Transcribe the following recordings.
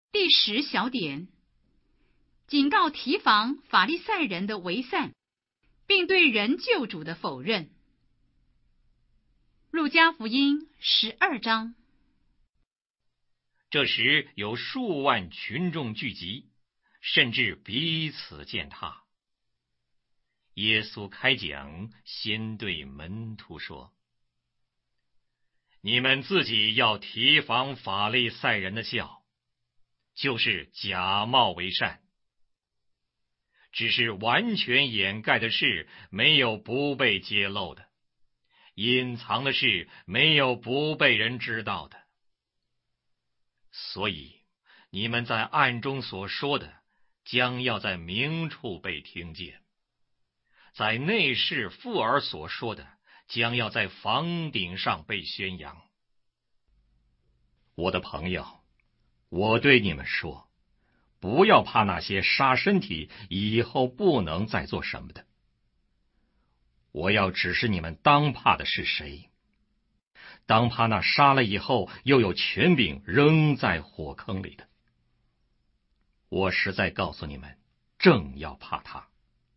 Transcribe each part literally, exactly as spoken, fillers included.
第十小点，警告提防法利赛人的为善，并对人救主的否认。路加福音十二章。 这时有数万群众聚集，甚至彼此践踏。耶稣开讲，先对门徒说：你们自己要提防法利赛人的酵，就是假冒为善。只是完全掩盖的事，没有不被揭露的；隐藏的事，没有不被人知道的。所以，你们在暗中所说的，将要在明处被听见；在内室附耳所说的，将要在房顶上被宣扬。我的朋友，我对你们说，不要怕那些杀身体以后不能再做什么的。我要指示你们当怕的是谁，当怕那杀了以后又有权柄扔在火坑里的。我实在告诉你们，正要怕他。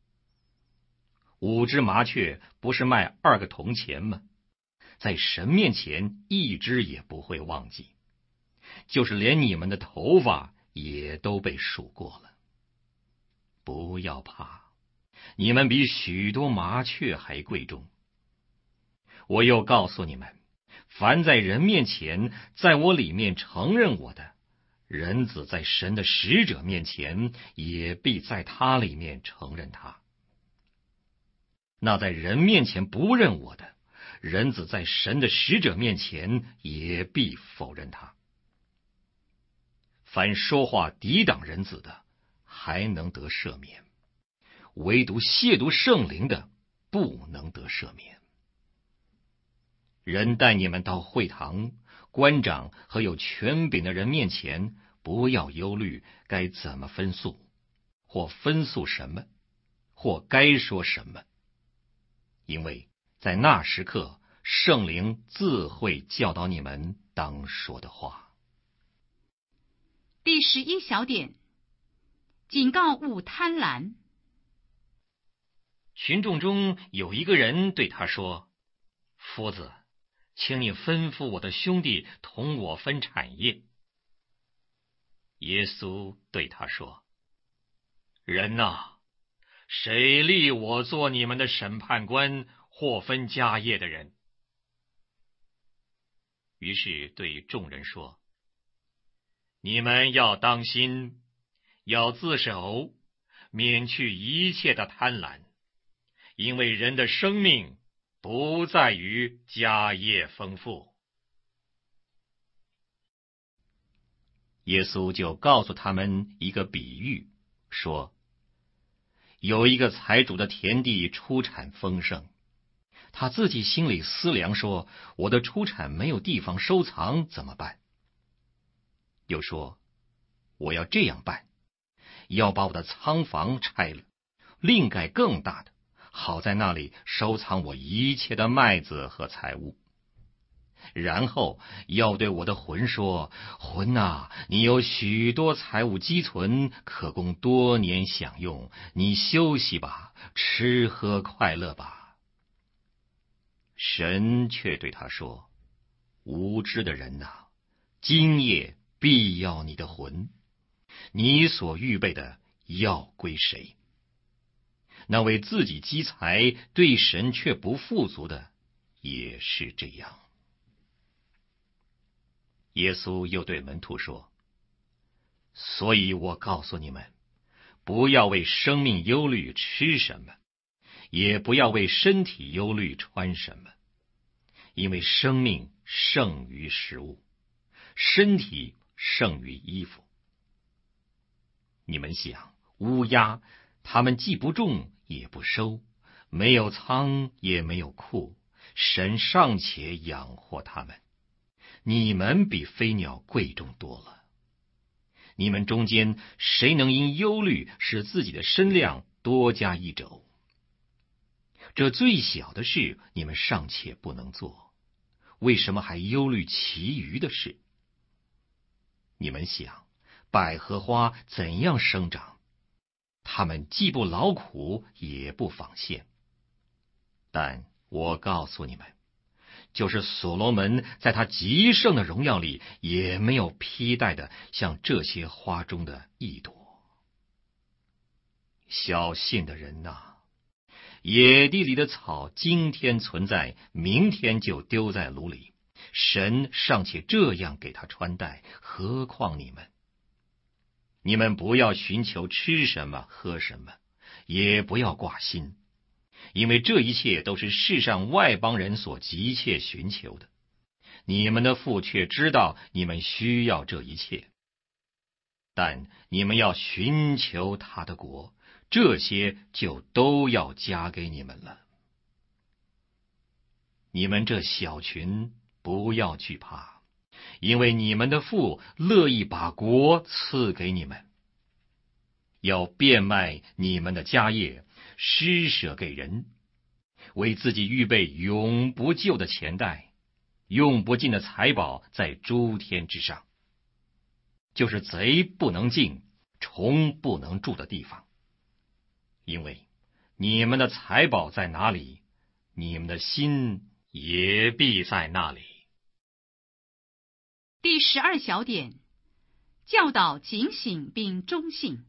五只麻雀不是卖二个铜钱吗？在神面前一只也不会忘记，就是连你们的头发也都被数过了。不要怕，你们比许多麻雀还贵重。我又告诉你们，凡在人面前在我里面承认我的，人子在神的使者面前也必在他里面承认他。那在人面前不认我的，人子在神的使者面前也必否认他。凡说话抵挡人子的，还能得赦免；唯独亵渎圣灵的，不能得赦免。人带你们到会堂、官长和有权柄的人面前，不要忧虑该怎么分诉，或分诉什么，或该说什么。因为在那时刻，圣灵自会教导你们当说的话。 第十一小点，警告勿贪婪。 群众中有一个人对他说：夫子，请你吩咐我的兄弟同我分产业。耶稣对他说：人哪，谁立我做你们的审判官或分家业的人？于是对众人说：你们要当心，要自守，免去一切的贪婪，因为人的生命不在于家业丰富。耶稣就告诉他们一个比喻，说：有一个财主的田地出产丰盛，他自己心里思量说，我的出产没有地方收藏，怎么办？又说，我要这样办，要把我的仓房拆了，另盖更大的，好在那里收藏我一切的麦子和财物。然后要对我的魂说，魂啊，你有许多财物积存，可供多年享用，你休息吧，吃喝快乐吧。神却对他说，无知的人啊，今夜必要你的魂，你所预备的要归谁？那为自己积财，对神却不富足的，也是这样。耶稣又对门徒说，所以我告诉你们，不要为生命忧虑吃什么，也不要为身体忧虑穿什么，因为生命胜于食物，身体胜于衣服。你们想，乌鸦，它们既不种也不收，没有仓也没有库，神尚且养活它们，你们比飞鸟贵重多了。你们中间谁能因忧虑使自己的身量多加一肘？这最小的事你们尚且不能做，为什么还忧虑其余的事？你们想， 百合花怎样生长，他们既不劳苦，也不纺线。但我告诉你们，就是所罗门在他极盛的荣耀里，也没有披戴的像这些花中的一朵。小信的人呐、啊，野地里的草今天存在，明天就丢在炉里，神尚且这样给他穿戴，何况你们？你们不要寻求吃什么喝什么，也不要挂心，因为这一切都是世上外邦人所急切寻求的，你们的父却知道你们需要这一切。但你们要寻求他的国，这些就都要加给你们了。你们这小群不要惧怕，因为你们的父乐意把国赐给你们。要变卖你们的家业，施舍给人，为自己预备永不旧的钱袋，用不尽的财宝在诸天之上，就是贼不能进，虫不能住的地方。因为你们的财宝在哪里，你们的心也必在那里。 第十二小点，教导警醒并忠信。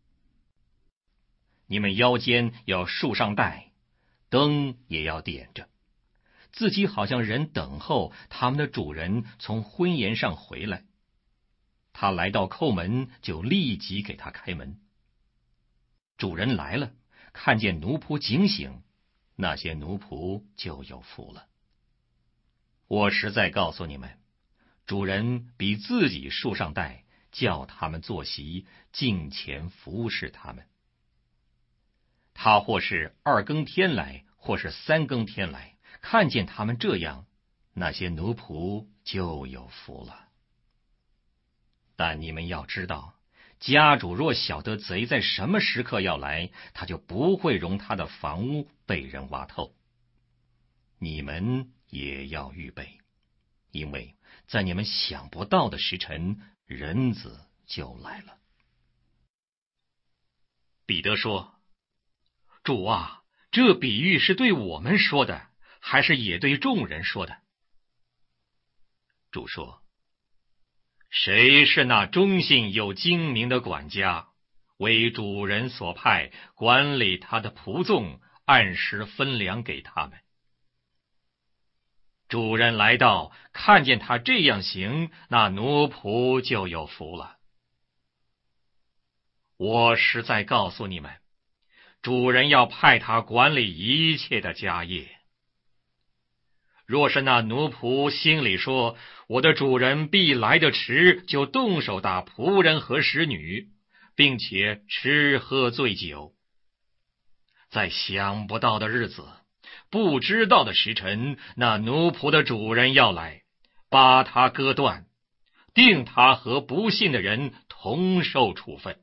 你们腰间要束上带，灯也要点着，自己好像人等候他们的主人从婚宴上回来。他来到叩门，就立即给他开门。主人来了，看见奴仆警醒，那些奴仆就有福了。我实在告诉你们，主人比自己束上带，叫他们坐席，敬前服侍他们。他或是二更天来，或是三更天来，看见他们这样，那些奴仆就有福了。但你们要知道，家主若晓得贼在什么时刻要来，他就不会容他的房屋被人挖透。你们也要预备，因为在你们想不到的时辰，人子就来了。彼得说：主啊，这比喻是对我们说的，还是也对众人说的？主说：谁是那忠信有精明的管家，为主人所派，管理他的仆纵，按时分粮给他们？主人来到，看见他这样行，那奴仆就有福了。我实在告诉你们，主人要派他管理一切的家业。若是那奴仆心里说，我的主人必来得迟，就动手打仆人和使女，并且吃喝醉酒，在想不到的日子，不知道的时辰，那奴仆的主人要来，把他割断，定他和不信的人同受处分。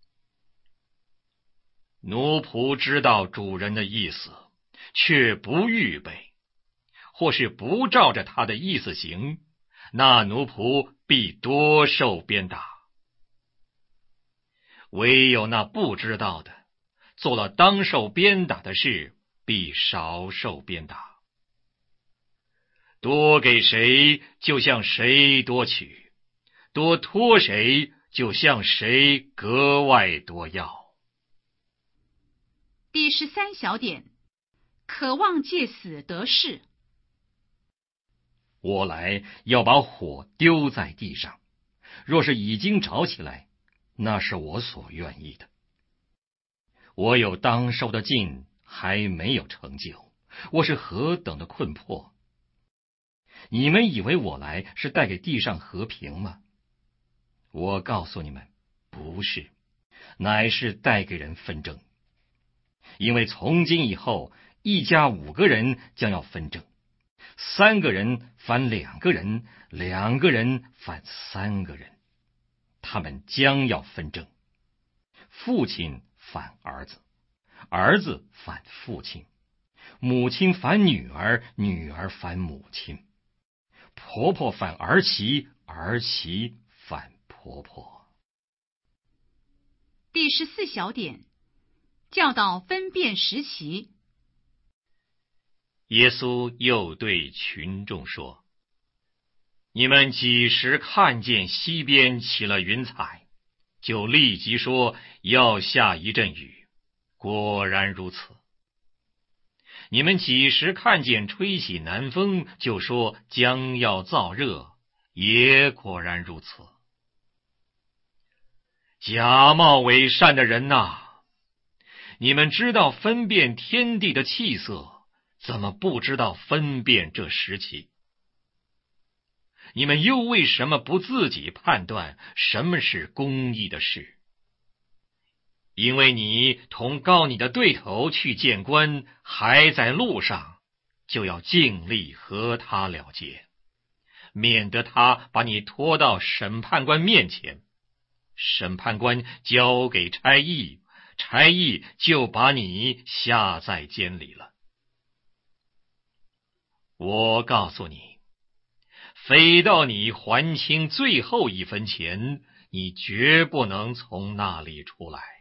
奴仆知道主人的意思，却不预备，或是不照着他的意思行，那奴仆必多受鞭打。唯有那不知道的，做了当受鞭打的事，必少受鞭打。多给谁，就向谁多取；多托谁，就向谁格外多要。 第十三小点，渴望借死得势。 我来要把火丢在地上，若是已经着起来，那是我所愿意的。我有当受的尽，还没有成就，我是何等的困迫！你们以为我来是带给地上和平吗？我告诉你们，不是，乃是带给人纷争。因为从今以后，一家五个人将要纷争，三个人反两个人，两个人反三个人，他们将要纷争。父亲反儿子，儿子反父亲，母亲反女儿，女儿反母亲，婆婆反儿媳，儿媳反婆婆。 第十四小点，教导分辨时期。 耶稣又对群众说：你们几时看见西边起了云彩，就立即说要下一阵雨，果然如此。你们几时看见吹起南风，就说将要燥热，也果然如此。假冒伪善的人哪，你们知道分辨天地的气色，怎么不知道分辨这时期？你们又为什么不自己判断什么是公义的事？因为你同告你的对头去见官，还在路上，就要尽力和他了结，免得他把你拖到审判官面前，审判官交给差役，差役就把你下在监里了。我告诉你，非到你还清最后一分钱，你绝不能从那里出来。